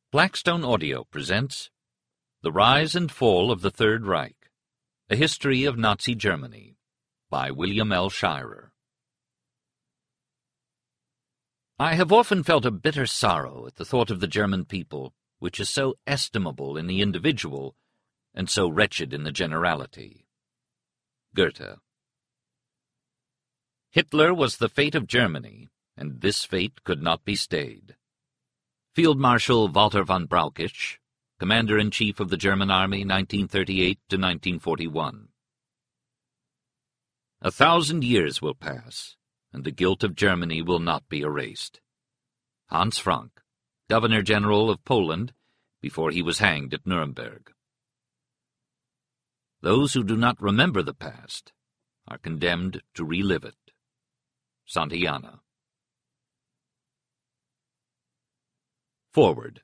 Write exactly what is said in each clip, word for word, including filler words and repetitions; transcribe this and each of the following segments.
Blackstone Audio presents The Rise and Fall of the Third Reich, A History of Nazi Germany, by William L. Shirer. I have often felt a bitter sorrow at the thought of the German people, which is so estimable in the individual and so wretched in the generality. Goethe. Hitler was the fate of Germany, and this fate could not be stayed. Field Marshal Walter von Brauchitsch, Commander-in-Chief of the German Army, nineteen thirty-eight to nineteen forty-one. A thousand years will pass, and the guilt of Germany will not be erased. Hans Frank, Governor-General of Poland, before he was hanged at Nuremberg. Those who do not remember the past are condemned to relive it. Santayana. Forward.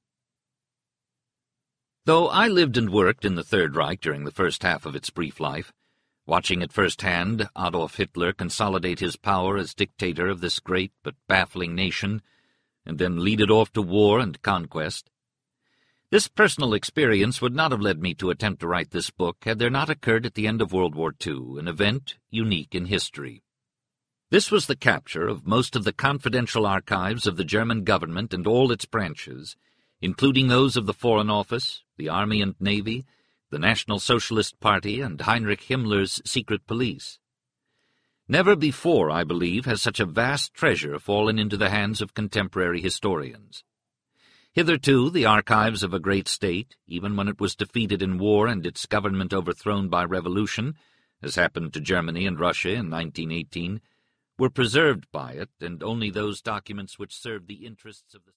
Though I lived and worked in the Third Reich during the first half of its brief life, watching at first hand Adolf Hitler consolidate his power as dictator of this great but baffling nation, and then lead it off to war and conquest, this personal experience would not have led me to attempt to write this book had there not occurred at the end of World War Two an event unique in history. This was the capture of most of the confidential archives of the German government and all its branches, including those of the Foreign Office, the Army and Navy, the National Socialist Party, and Heinrich Himmler's secret police. Never before, I believe, has such a vast treasure fallen into the hands of contemporary historians. Hitherto, the archives of a great state, even when it was defeated in war and its government overthrown by revolution, as happened to Germany and Russia in nineteen eighteen, were preserved by it, and only those documents which served the interests of the